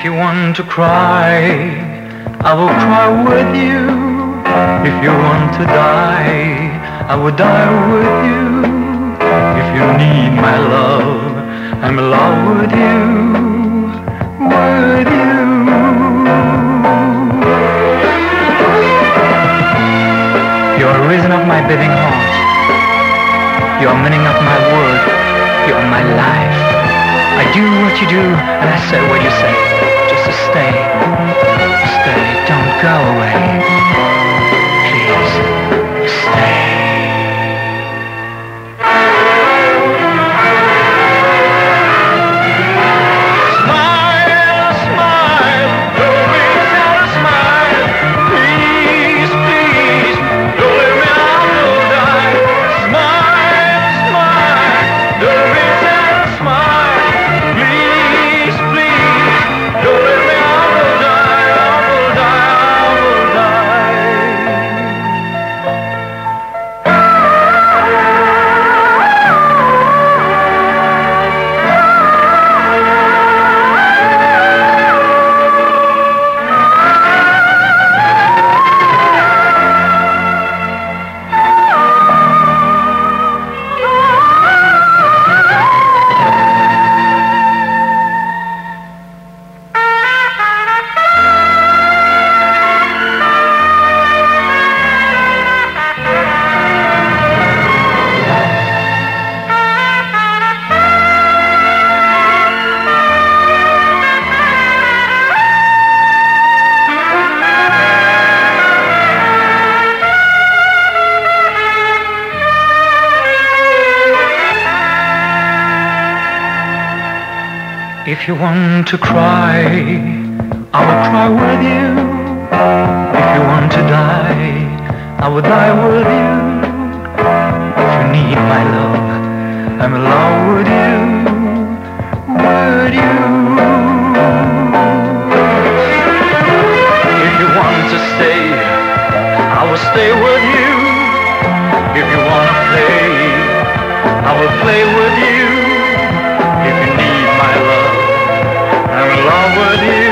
you want to cry, I will cry with you. If you want to die, I will die with you. If you need my love, I'm in love with you, with you. You're the reason of my beating heart. You're the meaning of my world. You're my life. I do what you do, and I say what you say. Just to stay, don't go away. Please, stay. Smile, smile, don't be sad, smile. Please, please, don't let me out, will die. Smile, smile, don't be sad, smile. Please, please, don't let me out, I will die, I will die, I will die. If you want to cry, I will cry with you. If you want to die, I will die with you. If you need my love, I'm in love with you, with you. If you want to stay, I will stay with you. If you want to play, I will play with you. If you need my love, I'm in love with you.